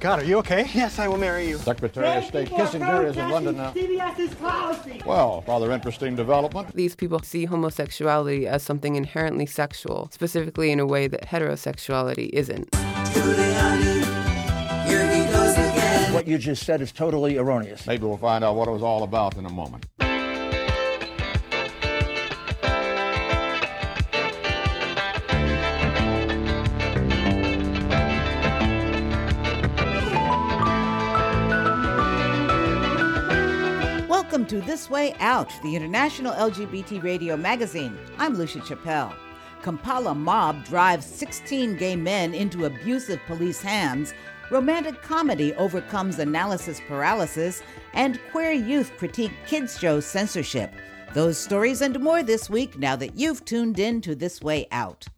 God, are you okay? Yes, I will marry you. Secretary of State Kissinger is in London now. CBS's policy. Well, rather interesting development. These people see homosexuality as something inherently sexual, specifically in a way that heterosexuality isn't. Giuliani, here he goes again. What you just said is totally erroneous. Maybe we'll find out what it was all about in a moment. Welcome to This Way Out, the international LGBT radio magazine. I'm Lucia Chappelle. Kampala mob drives 16 gay men into abusive police hands, romantic comedy overcomes analysis paralysis, and queer youth critique kids' show censorship. Those stories and more this week now that you've tuned in to This Way Out.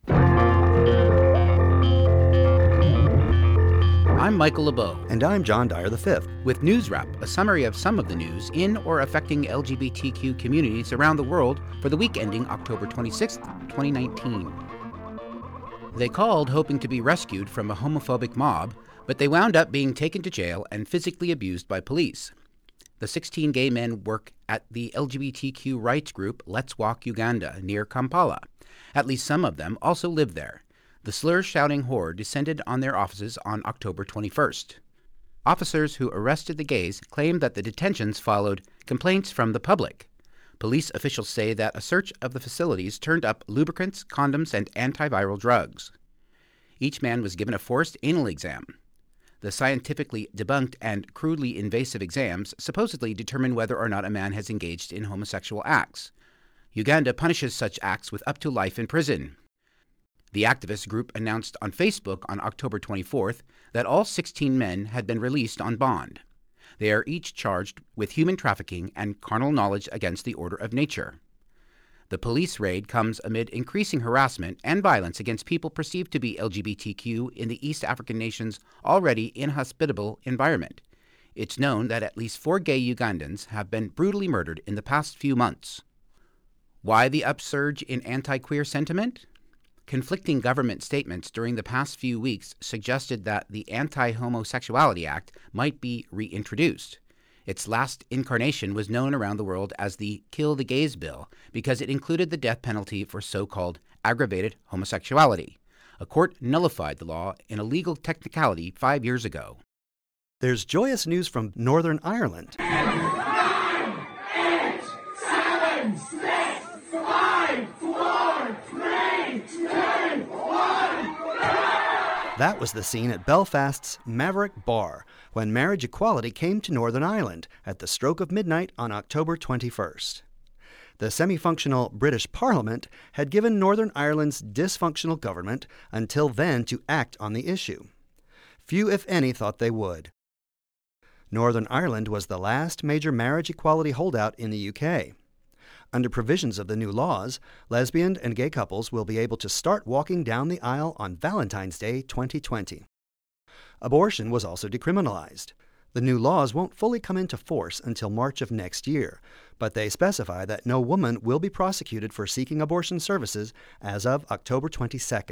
I'm Michael LeBeau. And I'm John Dyer V. With News Wrap, a summary of some of the news in or affecting LGBTQ communities around the world for the week ending October 26, 2019. They called hoping to be rescued from a homophobic mob, but they wound up being taken to jail and physically abused by police. The 16 gay men work at the LGBTQ rights group Let's Walk Uganda near Kampala. At least some of them also live there. The slur-shouting horde descended on their offices on October 21st. Officers who arrested the gays claimed that the detentions followed complaints from the public. Police officials say that a search of the facilities turned up lubricants, condoms, and antiviral drugs. Each man was given a forced anal exam. The scientifically debunked and crudely invasive exams supposedly determine whether or not a man has engaged in homosexual acts. Uganda punishes such acts with up to life in prison. The activist group announced on Facebook on October 24th that all 16 men had been released on bond. They are each charged with human trafficking and carnal knowledge against the order of nature. The police raid comes amid increasing harassment and violence against people perceived to be LGBTQ in the East African nation's already inhospitable environment. It's known that at least 4 gay Ugandans have been brutally murdered in the past few months. Why the upsurge in anti-queer sentiment? Conflicting government statements during the past few weeks suggested that the Anti-Homosexuality Act might be reintroduced. Its last incarnation was known around the world as the Kill the Gays Bill because it included the death penalty for so-called aggravated homosexuality. A court nullified the law in a legal technicality 5 years ago. There's joyous news from Northern Ireland. 9, 8, 7, 6, 5, 4, 3, 2, 1. That was the scene at Belfast's Maverick Bar when marriage equality came to Northern Ireland at the stroke of midnight on October 21st. The semi-functional British Parliament had given Northern Ireland's dysfunctional government until then to act on the issue. Few, if any, thought they would. Northern Ireland was the last major marriage equality holdout in the UK. Under provisions of the new laws, lesbian and gay couples will be able to start walking down the aisle on Valentine's Day 2020. Abortion was also decriminalized. The new laws won't fully come into force until March of next year, but they specify that no woman will be prosecuted for seeking abortion services as of October 22nd.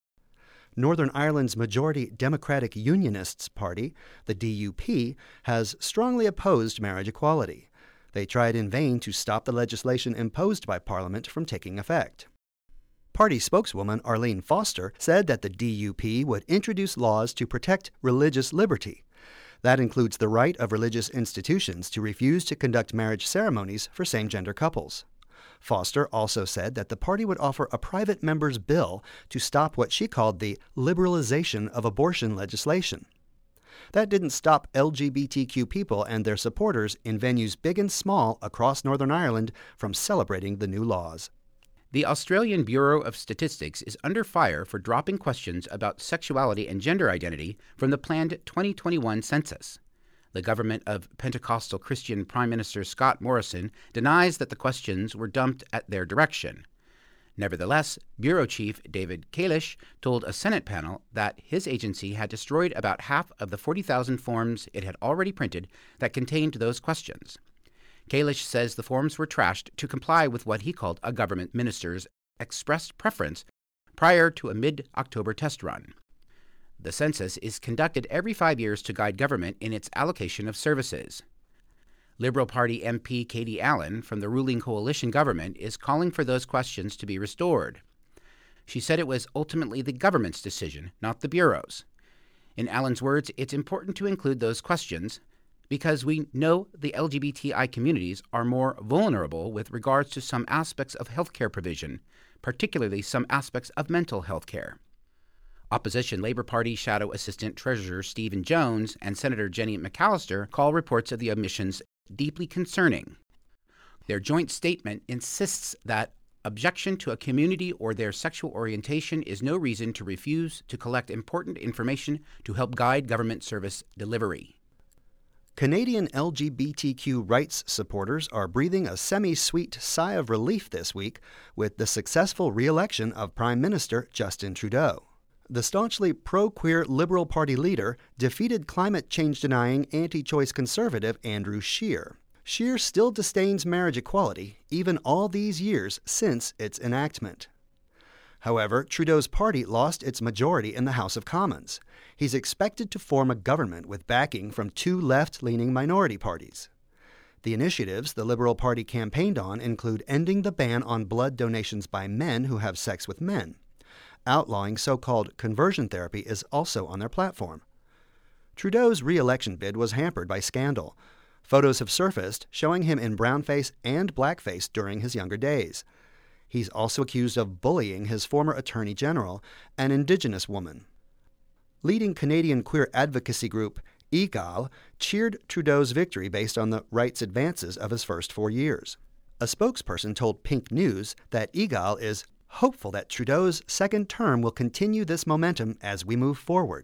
Northern Ireland's majority Democratic Unionists Party, the DUP, has strongly opposed marriage equality. They tried in vain to stop the legislation imposed by Parliament from taking effect. Party spokeswoman Arlene Foster said that the DUP would introduce laws to protect religious liberty. That includes the right of religious institutions to refuse to conduct marriage ceremonies for same-gender couples. Foster also said that the party would offer a private member's bill to stop what she called the liberalization of abortion legislation. That didn't stop LGBTQ people and their supporters in venues big and small across Northern Ireland from celebrating the new laws. The Australian Bureau of Statistics is under fire for dropping questions about sexuality and gender identity from the planned 2021 census. The government of Pentecostal Christian Prime Minister Scott Morrison denies that the questions were dumped at their direction. Nevertheless, Bureau Chief David Kalish told a Senate panel that his agency had destroyed about half of the 40,000 forms it had already printed that contained those questions. Kalish says the forms were trashed to comply with what he called a government minister's expressed preference prior to a mid-October test run. The census is conducted every 5 years to guide government in its allocation of services. Liberal Party MP Katie Allen from the ruling coalition government is calling for those questions to be restored. She said it was ultimately the government's decision, not the Bureau's. In Allen's words, it's important to include those questions because we know the LGBTI communities are more vulnerable with regards to some aspects of healthcare provision, particularly some aspects of mental health care. Opposition Labor Party Shadow Assistant Treasurer Stephen Jones and Senator Jenny McAllister call reports of the omissions deeply concerning. Their joint statement insists that objection to a community or their sexual orientation is no reason to refuse to collect important information to help guide government service delivery. Canadian LGBTQ rights supporters are breathing a semi-sweet sigh of relief this week with the successful re-election of Prime Minister Justin Trudeau. The staunchly pro-queer Liberal Party leader defeated climate change-denying anti-choice conservative Andrew Scheer. Scheer still disdains marriage equality, even all these years since its enactment. However, Trudeau's party lost its majority in the House of Commons. He's expected to form a government with backing from two left-leaning minority parties. The initiatives the Liberal Party campaigned on include ending the ban on blood donations by men who have sex with men. Outlawing so-called conversion therapy is also on their platform. Trudeau's re-election bid was hampered by scandal. Photos have surfaced showing him in brownface and blackface during his younger days. He's also accused of bullying his former Attorney General, an Indigenous woman. Leading Canadian queer advocacy group EGAL cheered Trudeau's victory based on the rights advances of his first 4 years. A spokesperson told Pink News that EGAL is hopeful that Trudeau's second term will continue this momentum as we move forward.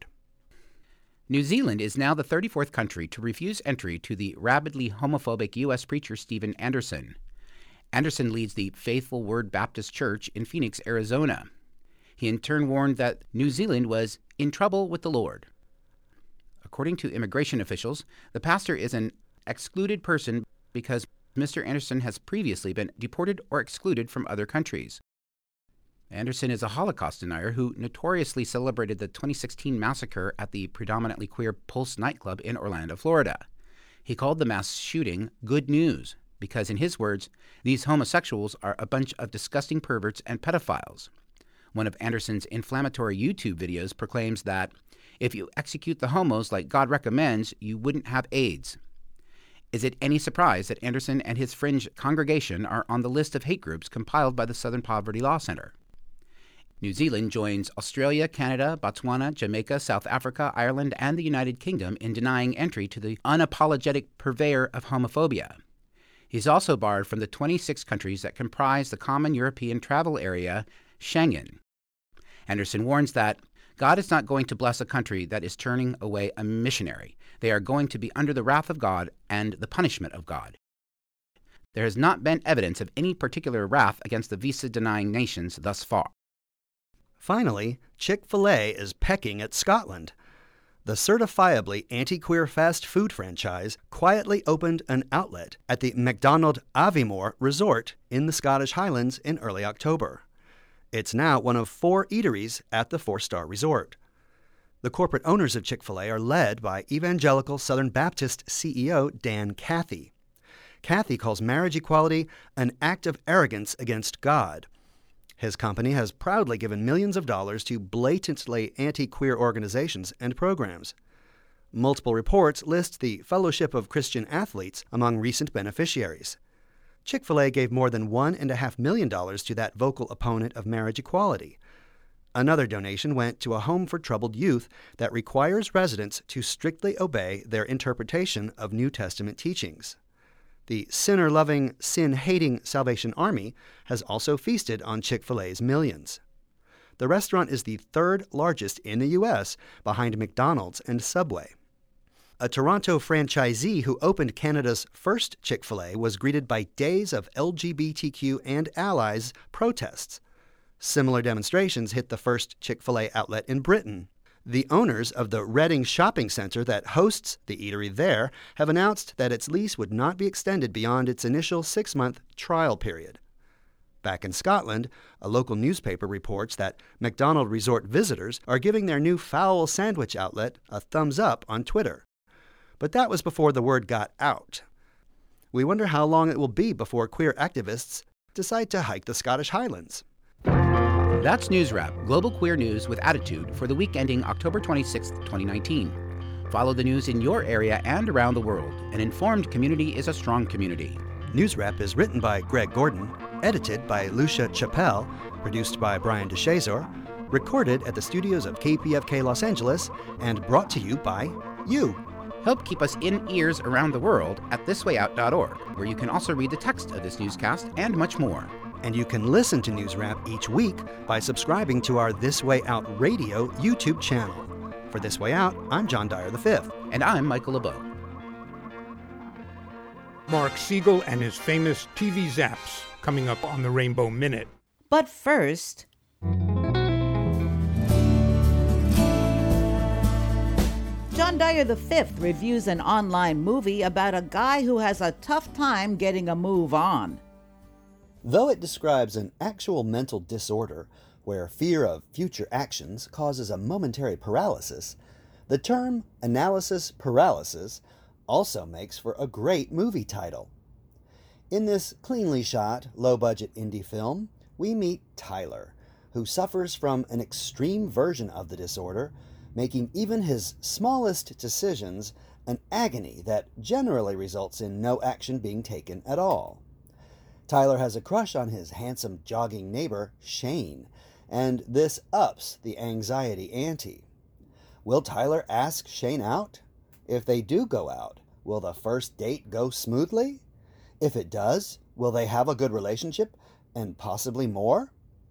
New Zealand is now the 34th country to refuse entry to the rabidly homophobic U.S. preacher Steven Anderson. Anderson leads the Faithful Word Baptist Church in Phoenix, Arizona. He in turn warned that New Zealand was in trouble with the Lord. According to immigration officials, the pastor is an excluded person because Mr. Anderson has previously been deported or excluded from other countries. Anderson is a Holocaust denier who notoriously celebrated the 2016 massacre at the predominantly queer Pulse nightclub in Orlando, Florida. He called the mass shooting good news because, in his words, these homosexuals are a bunch of disgusting perverts and pedophiles. One of Anderson's inflammatory YouTube videos proclaims that if you execute the homos like God recommends, you wouldn't have AIDS. Is it any surprise that Anderson and his fringe congregation are on the list of hate groups compiled by the Southern Poverty Law Center? New Zealand joins Australia, Canada, Botswana, Jamaica, South Africa, Ireland, and the United Kingdom in denying entry to the unapologetic purveyor of homophobia. He's also barred from the 26 countries that comprise the common European travel area, Schengen. Anderson warns that God is not going to bless a country that is turning away a missionary. They are going to be under the wrath of God and the punishment of God. There has not been evidence of any particular wrath against the visa-denying nations thus far. Finally, Chick-fil-A is pecking at Scotland. The certifiably anti-queer fast food franchise quietly opened an outlet at the McDonald Aviemore Resort in the Scottish Highlands in early October. It's now one of 4 eateries at the 4-star resort. The corporate owners of Chick-fil-A are led by Evangelical Southern Baptist CEO Dan Cathy. Cathy calls marriage equality an act of arrogance against God. His company has proudly given millions of dollars to blatantly anti-queer organizations and programs. Multiple reports list the Fellowship of Christian Athletes among recent beneficiaries. Chick-fil-A gave more than $1.5 million to that vocal opponent of marriage equality. Another donation went to a home for troubled youth that requires residents to strictly obey their interpretation of New Testament teachings. The sinner-loving, sin-hating Salvation Army has also feasted on Chick-fil-A's millions. The restaurant is the 3rd largest in the U.S., behind McDonald's and Subway. A Toronto franchisee who opened Canada's first Chick-fil-A was greeted by days of LGBTQ and allies protests. Similar demonstrations hit the first Chick-fil-A outlet in Britain. The owners of the Reading Shopping Center that hosts the eatery there have announced that its lease would not be extended beyond its initial 6-month trial period. Back in Scotland, a local newspaper reports that McDonald Resort visitors are giving their new fowl sandwich outlet a thumbs up on Twitter. But that was before the word got out. We wonder how long it will be before queer activists decide to hike the Scottish Highlands. That's News Wrap, global queer news with attitude for the week ending October 26, 2019. Follow the news in your area and around the world. An informed community is a strong community. News Wrap is written by Greg Gordon, edited by Lucia Chappelle, produced by Brian DeShazor, recorded at the studios of KPFK Los Angeles, and brought to you by you. Help keep us in ears around the world at thiswayout.org, where you can also read the text of this newscast and much more. And you can listen to News Wrap each week by subscribing to our This Way Out Radio YouTube channel. For This Way Out, I'm John Dyer V. And I'm Michael LeBeau. Mark Siegel and his famous TV zaps coming up on the Rainbow Minute. But first, John Dyer V reviews an online movie about a guy who has a tough time getting a move on. Though it describes an actual mental disorder where fear of future actions causes a momentary paralysis, the term analysis paralysis also makes for a great movie title. In this cleanly shot, low-budget indie film, we meet Tyler, who suffers from an extreme version of the disorder, making even his smallest decisions an agony that generally results in no action being taken at all. Tyler has a crush on his handsome jogging neighbor, Shane, and this ups the anxiety ante. Will Tyler ask Shane out? If they do go out, will the first date go smoothly? If it does, will they have a good relationship and possibly more?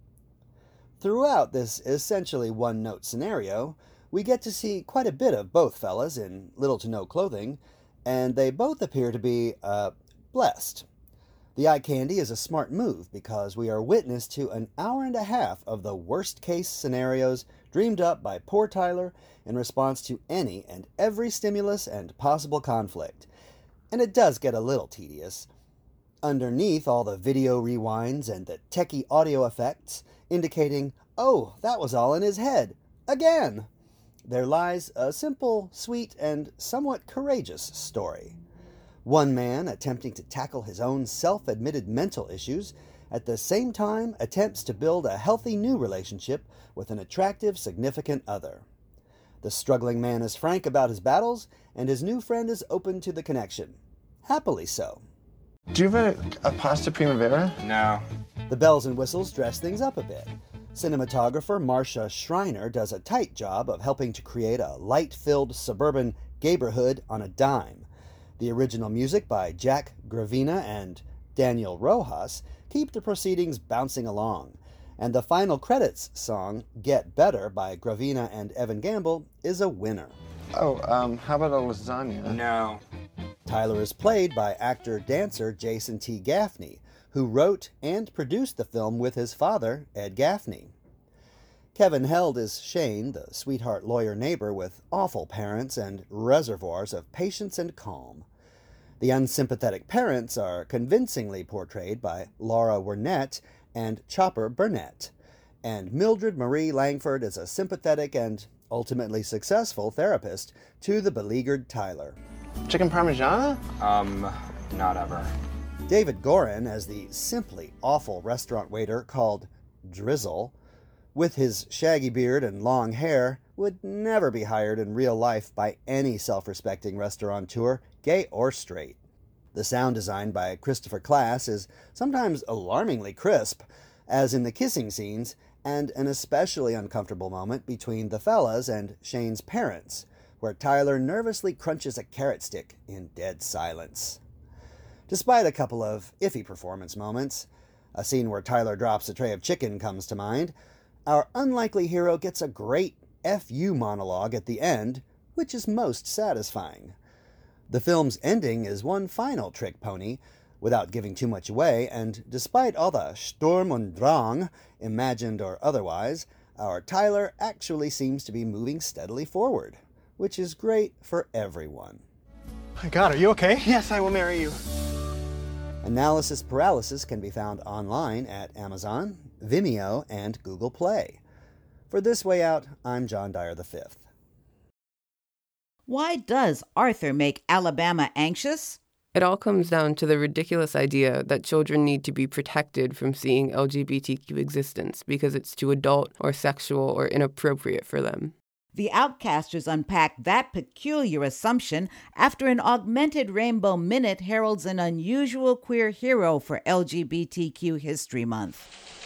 Throughout this essentially one-note scenario, we get to see quite a bit of both fellas in little to no clothing, and they both appear to be, blessed. The eye candy is a smart move because we are witness to an hour and a half of the worst-case scenarios dreamed up by poor Tyler in response to any and every stimulus and possible conflict. And it does get a little tedious. Underneath all the video rewinds and the techie audio effects indicating, oh, that was all in his head, again, there lies a simple, sweet, and somewhat courageous story. One man attempting to tackle his own self-admitted mental issues, at the same time attempts to build a healthy new relationship with an attractive, significant other. The struggling man is frank about his battles, and his new friend is open to the connection. Happily so. Do you have a pasta primavera? No. The bells and whistles dress things up a bit. Cinematographer Marcia Schreiner does a tight job of helping to create a light-filled suburban neighborhood on a dime. The original music by Jack Gravina and Daniel Rojas keep the proceedings bouncing along, and the final credits song, Get Better by Gravina and Evan Gamble, is a winner. Oh, how about a lasagna? No. Tyler is played by actor-dancer Jason T. Gaffney, who wrote and produced the film with his father, Ed Gaffney. Kevin Held is Shane, the sweetheart lawyer neighbor with awful parents and reservoirs of patience and calm. The unsympathetic parents are convincingly portrayed by Laura Wernette and Chopper Burnett, and Mildred Marie Langford is a sympathetic and ultimately successful therapist to the beleaguered Tyler. Chicken Parmigiana? Not ever. David Gorin as the simply awful restaurant waiter called Drizzle, with his shaggy beard and long hair, would never be hired in real life by any self-respecting restaurateur, gay or straight. The sound design by Christopher Class is sometimes alarmingly crisp, as in the kissing scenes, and an especially uncomfortable moment between the fellas and Shane's parents, where Tyler nervously crunches a carrot stick in dead silence. Despite a couple of iffy performance moments, a scene where Tyler drops a tray of chicken comes to mind, our unlikely hero gets a great F.U. monologue at the end, which is most satisfying. The film's ending is one final trick pony, without giving too much away, and despite all the Sturm und Drang, imagined or otherwise, our Tyler actually seems to be moving steadily forward, which is great for everyone. My God, are you okay? Yes, I will marry you. Analysis Paralysis can be found online at Amazon, Vimeo, and Google Play. For This Way Out, I'm John Dyer V. Why does Arthur make Alabama anxious? It all comes down to the ridiculous idea that children need to be protected from seeing LGBTQ existence because it's too adult or sexual or inappropriate for them. The Outcasters unpack that peculiar assumption after an augmented Rainbow Minute heralds an unusual queer hero for LGBTQ History Month.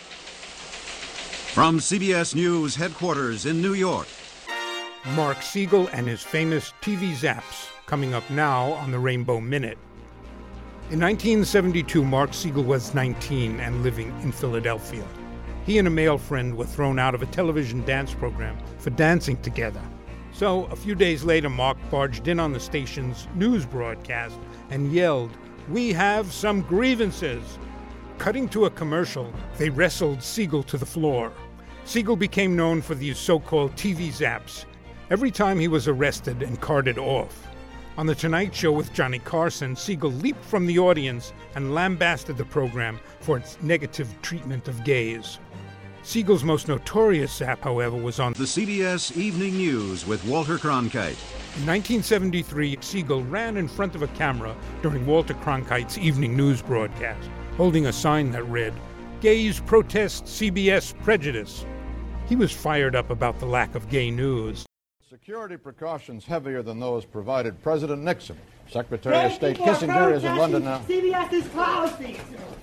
From CBS News headquarters in New York, Mark Siegel and his famous TV zaps, coming up now on the Rainbow Minute. In 1972, Mark Siegel was 19 and living in Philadelphia. He and a male friend were thrown out of a television dance program for dancing together. So, a few days later, Mark barged in on the station's news broadcast and yelled, "We have some grievances." Cutting to a commercial, they wrestled Siegel to the floor. Siegel became known for these so-called TV zaps every time he was arrested and carted off. On The Tonight Show with Johnny Carson, Siegel leaped from the audience and lambasted the program for its negative treatment of gays. Siegel's most notorious zap, however, was on the CBS Evening News with Walter Cronkite. In 1973, Siegel ran in front of a camera during Walter Cronkite's evening news broadcast, holding a sign that read, "Gays protest CBS prejudice." He was fired up about the lack of gay news. Security precautions heavier than those provided President Nixon. Secretary of State Kissinger is in London now. CBS's policy.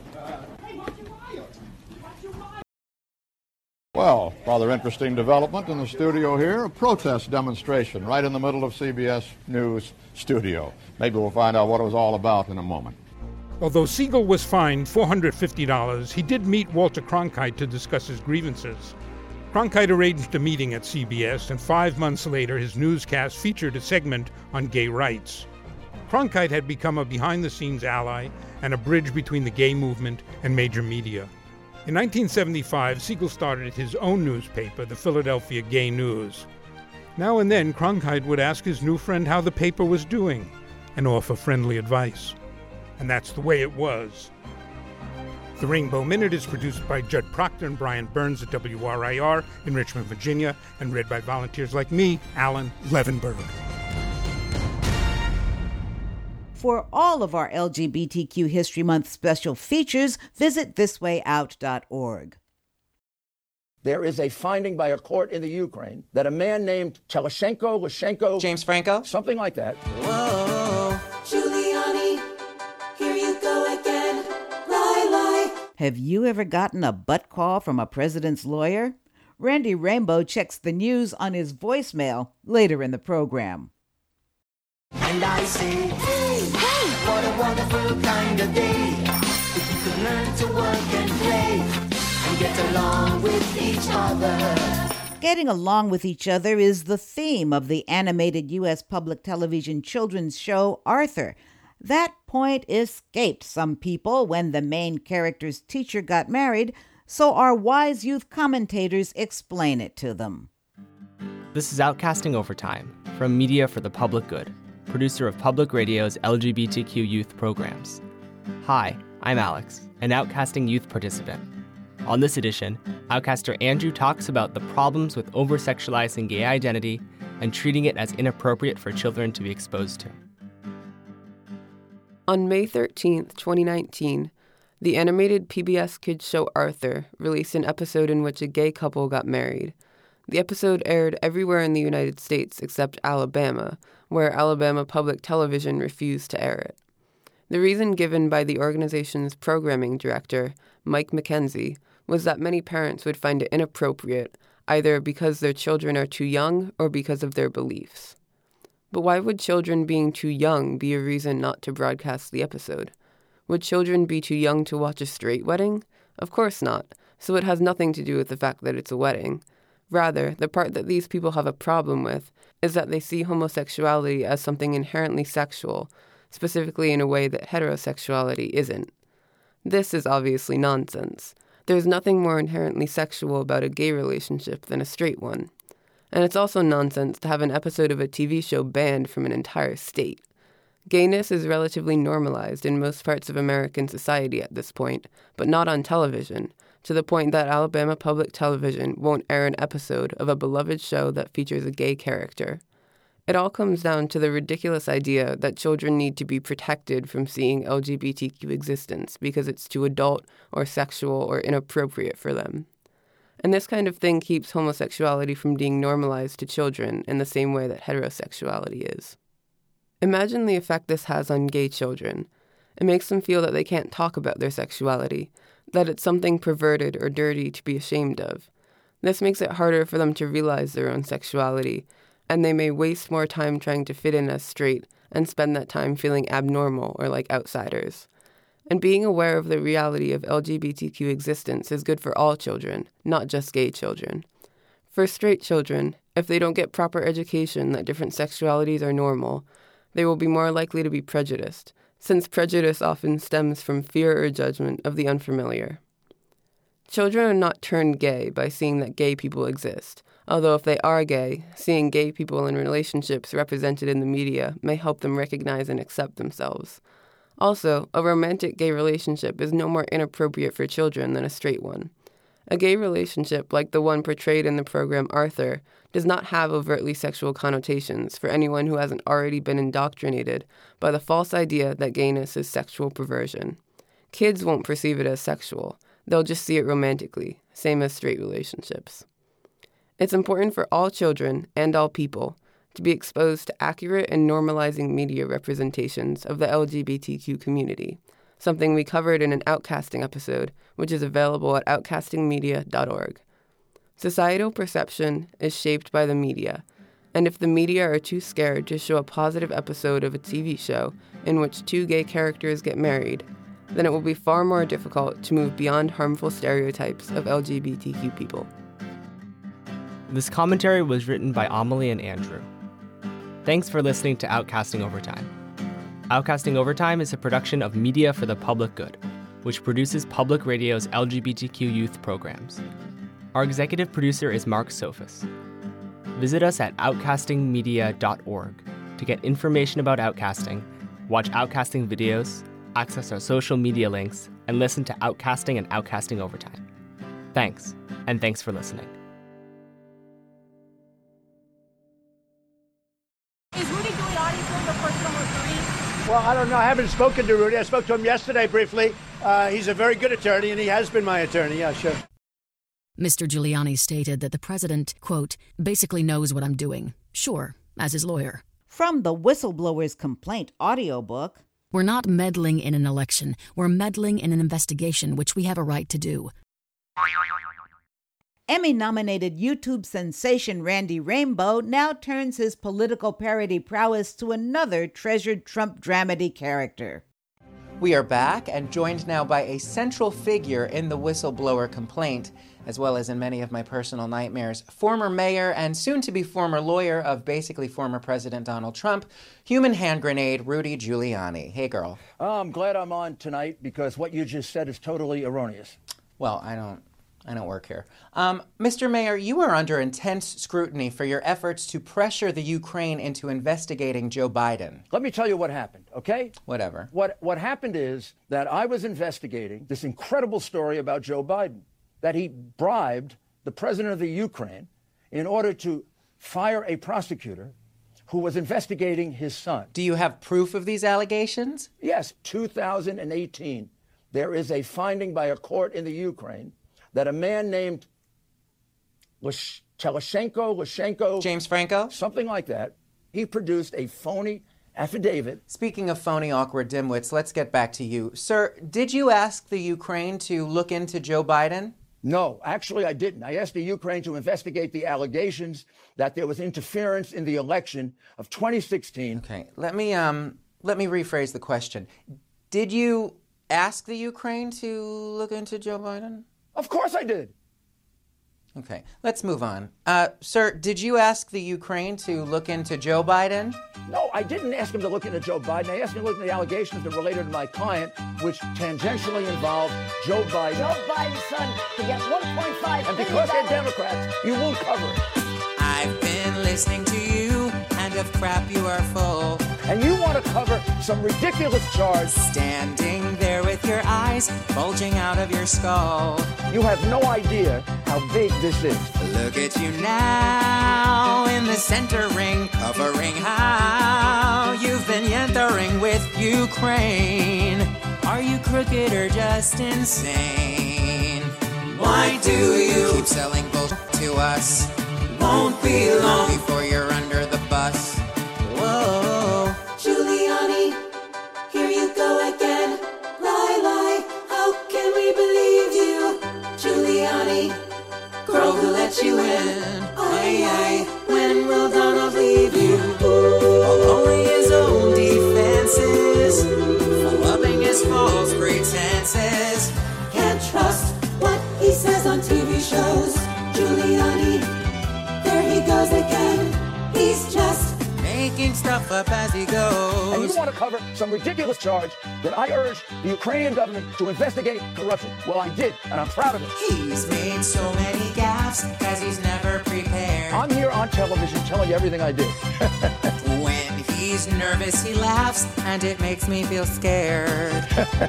Well, rather interesting development in the studio here. A protest demonstration right in the middle of CBS News studio. Maybe we'll find out what it was all about in a moment. Although Siegel was fined $450, he did meet Walter Cronkite to discuss his grievances. Cronkite arranged a meeting at CBS, and 5 months later his newscast featured a segment on gay rights. Cronkite had become a behind-the-scenes ally and a bridge between the gay movement and major media. In 1975, Siegel started his own newspaper, the Philadelphia Gay News. Now and then, Cronkite would ask his new friend how the paper was doing and offer friendly advice. And that's the way it was. The Rainbow Minute is produced by Judd Proctor and Brian Burns at WRIR in Richmond, Virginia, and read by volunteers like me, Alan Levenberg. For all of our LGBTQ History Month special features, visit thiswayout.org. There is a finding by a court in the Ukraine that a man named Lushenko, James Franco, something like that. Whoa, Giuliani, here you go again, lie. Have you ever gotten a butt call from a president's lawyer? Randy Rainbow checks the news on his voicemail later in the program. And I say, hey, what a wonderful kind of day. If you could learn to work and play and get along with each other. Getting along with each other is the theme of the animated U.S. public television children's show Arthur. That point escaped some people when the main character's teacher got married, so our wise youth commentators explain it to them. This is Outcasting Overtime from Media for the Public Good, producer of Public Radio's LGBTQ youth programs. Hi, I'm Alex, an Outcasting youth participant. On this edition, Outcaster Andrew talks about the problems with over-sexualizing gay identity and treating it as inappropriate for children to be exposed to. On May 13th, 2019, the animated PBS kids show Arthur released an episode in which a gay couple got married. The episode aired everywhere in the United States except Alabama, where Alabama Public Television refused to air it. The reason given by the organization's programming director, Mike McKenzie, was that many parents would find it inappropriate, either because their children are too young or because of their beliefs. But why would children being too young be a reason not to broadcast the episode? Would children be too young to watch a straight wedding? Of course not, so it has nothing to do with the fact that it's a wedding. Rather, the part that these people have a problem with is that they see homosexuality as something inherently sexual, specifically in a way that heterosexuality isn't. This is obviously nonsense. There's nothing more inherently sexual about a gay relationship than a straight one. And it's also nonsense to have an episode of a TV show banned from an entire state. Gayness is relatively normalized in most parts of American society at this point, but not on television, to the point that Alabama Public Television won't air an episode of a beloved show that features a gay character. It all comes down to the ridiculous idea that children need to be protected from seeing LGBTQ existence because it's too adult or sexual or inappropriate for them. And this kind of thing keeps homosexuality from being normalized to children in the same way that heterosexuality is. Imagine the effect this has on gay children. It makes them feel that they can't talk about their sexuality, that it's something perverted or dirty to be ashamed of. This makes it harder for them to realize their own sexuality, and they may waste more time trying to fit in as straight and spend that time feeling abnormal or like outsiders. And being aware of the reality of LGBTQ existence is good for all children, not just gay children. For straight children, if they don't get proper education that different sexualities are normal, they will be more likely to be prejudiced, since prejudice often stems from fear or judgment of the unfamiliar. Children are not turned gay by seeing that gay people exist, although if they are gay, seeing gay people in relationships represented in the media may help them recognize and accept themselves. Also, a romantic gay relationship is no more inappropriate for children than a straight one. A gay relationship, like the one portrayed in the program Arthur, does not have overtly sexual connotations for anyone who hasn't already been indoctrinated by the false idea that gayness is sexual perversion. Kids won't perceive it as sexual. They'll just see it romantically, same as straight relationships. It's important for all children and all people to be exposed to accurate and normalizing media representations of the LGBTQ community, something we covered in an Outcasting episode, which is available at outcastingmedia.org. Societal perception is shaped by the media, and if the media are too scared to show a positive episode of a TV show in which two gay characters get married, then it will be far more difficult to move beyond harmful stereotypes of LGBTQ people. This commentary was written by Amelie and Andrew. Thanks for listening to Outcasting Overtime. Outcasting Overtime is a production of Media for the Public Good, which produces public radio's LGBTQ youth programs. Our executive producer is Mark Sophus. Visit us at outcastingmedia.org to get information about outcasting, watch outcasting videos, access our social media links, and listen to Outcasting and Outcasting Overtime. Thanks, and thanks for listening. Is Rudy Giuliani still the person number 3? Well, I don't know. I haven't spoken to Rudy. I spoke to him yesterday briefly. He's a very good attorney, and he has been my attorney. Yeah, sure. Mr. Giuliani stated that the president, quote, basically knows what I'm doing. Sure, as his lawyer. From the Whistleblower's Complaint audiobook. We're not meddling in an election. We're meddling in an investigation, which we have a right to do. Emmy-nominated YouTube sensation Randy Rainbow now turns his political parody prowess to another treasured Trump dramedy character. We are back and joined now by a central figure in the Whistleblower Complaint, as well as in many of my personal nightmares, former mayor and soon-to-be former lawyer of basically former President Donald Trump, human hand grenade Rudy Giuliani. Hey, girl. I'm glad I'm on tonight because what you just said is totally erroneous. Well, I don't work here. Mr. Mayor, you are under intense scrutiny for your efforts to pressure the Ukraine into investigating Joe Biden. Let me tell you what happened, okay? Whatever. What happened is that I was investigating this incredible story about Joe Biden, that he bribed the president of the Ukraine in order to fire a prosecutor who was investigating his son. Do you have proof of these allegations? Yes, 2018. There is a finding by a court in the Ukraine that a man named Lushenko, James Franco, something like that, he produced a phony affidavit. Speaking of phony, awkward dimwits, let's get back to you. Sir, did you ask the Ukraine to look into Joe Biden? No, actually I didn't. I asked the Ukraine to investigate the allegations that there was interference in the election of 2016. Okay, let me rephrase the question. Did you ask the Ukraine to look into Joe Biden? Of course I did. Okay, let's move on. Sir, did you ask the Ukraine to look into Joe Biden? No, I didn't ask him to look into Joe Biden. I asked him to look into the allegations that related to my client, which tangentially involved Joe Biden. Joe Biden's son to get $1.5 billion. And because they're Democrats, you won't cover it. I've been listening to you, and of crap you are full. And you want to cover some ridiculous charge. Standing there with your eyes bulging out of your skull. You have no idea how big this is. Look at you now in the center ring, covering how you've been entering with Ukraine. Are you crooked or just insane? Why do you keep selling bullshit to us? Won't be long before you're under the bus. Whoa. Giuliani, here you go again. Lie, how can we believe you? Giuliani, girl who let you in. Aye, when will Donald leave you? Only his own defenses, loving his false pretenses. Can't trust what he says on TV shows. Giuliani, there he goes again. He's just making stuff up as he goes. And you want to cover some ridiculous charge that I urged the Ukrainian government to investigate corruption. Well, I did, and I'm proud of it. He's made so many gaffes because he's never prepared. I'm here on television telling you everything I did. When he's nervous, he laughs, and it makes me feel scared.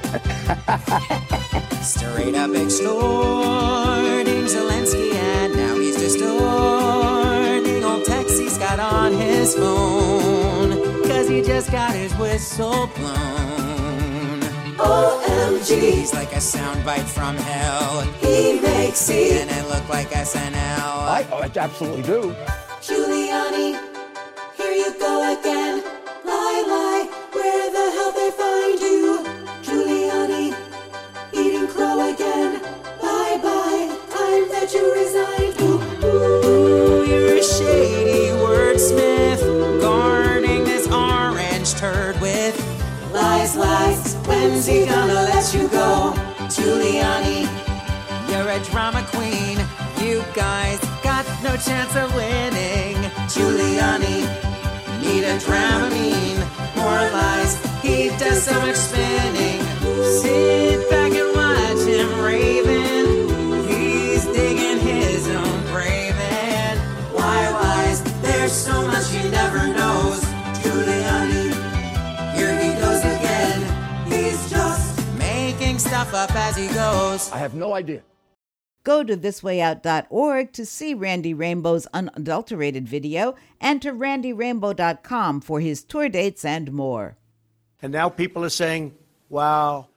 Straight up extorting Zelensky, and now he's distorting old texts he's got on his phone, 'cause he just got his whistle blown. OMG, he's like a soundbite from hell. He makes it. And it look like SNL. I absolutely do. Giuliani, here you go again. Lie, where the hell they find you? Giuliani, eating crow again. Bye, time that you resigned. Ooh, you're a shady wordsmith, guarding this orange turd with lies. When's he gonna let you go? Giuliani, you're a drama queen. You guys got no chance of winning. Giuliani, need a Dramamine, more lies. He does so much spinning. Sit back and watch him raving. He's digging his own grave. And why lies? There's so much he never knows. Giuliani, here he goes again. He's just making stuff up as he goes. I have no idea. Go to thiswayout.org to see Randy Rainbow's unadulterated video and to randyrainbow.com for his tour dates and more. And now people are saying, wow.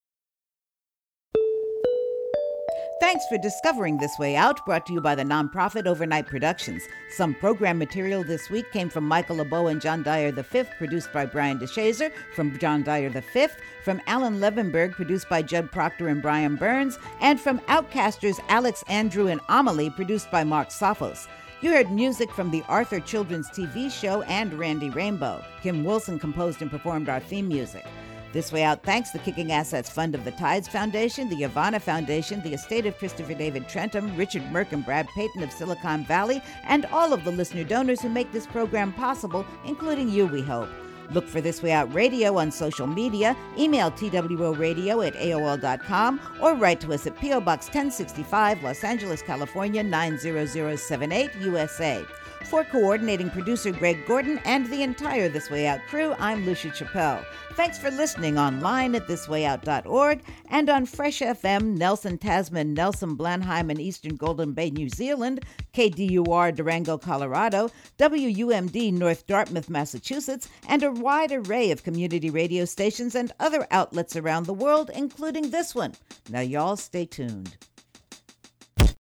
Thanks for discovering This Way Out, brought to you by the nonprofit Overnight Productions. Some program material this week came from Michael LeBeau and John Dyer V, produced by Brian DeShazer, from John Dyer V, from Alan Levenberg, produced by Judd Proctor and Brian Burns, and from Outcasters Alex, Andrew, and Amelie, produced by Mark Sophos. You heard music from the Arthur Children's TV show and Randy Rainbow. Kim Wilson composed and performed our theme music. This Way Out thanks the Kicking Assets Fund of the Tides Foundation, the Ivana Foundation, the estate of Christopher David Trentham, Richard Merck and Brad Payton of Silicon Valley, and all of the listener donors who make this program possible, including you, we hope. Look for This Way Out Radio on social media, email tworadio@aol.com, or write to us at P.O. Box 1065, Los Angeles, California, 90078, USA. For coordinating producer Greg Gordon and the entire This Way Out crew, I'm Lucia Chappelle. Thanks for listening online at thiswayout.org and on Fresh FM, Nelson, Tasman, Nelson, Blenheim, and Eastern Golden Bay, New Zealand, KDUR, Durango, Colorado, WUMD, North Dartmouth, Massachusetts, and a wide array of community radio stations and other outlets around the world, including this one. Now y'all stay tuned.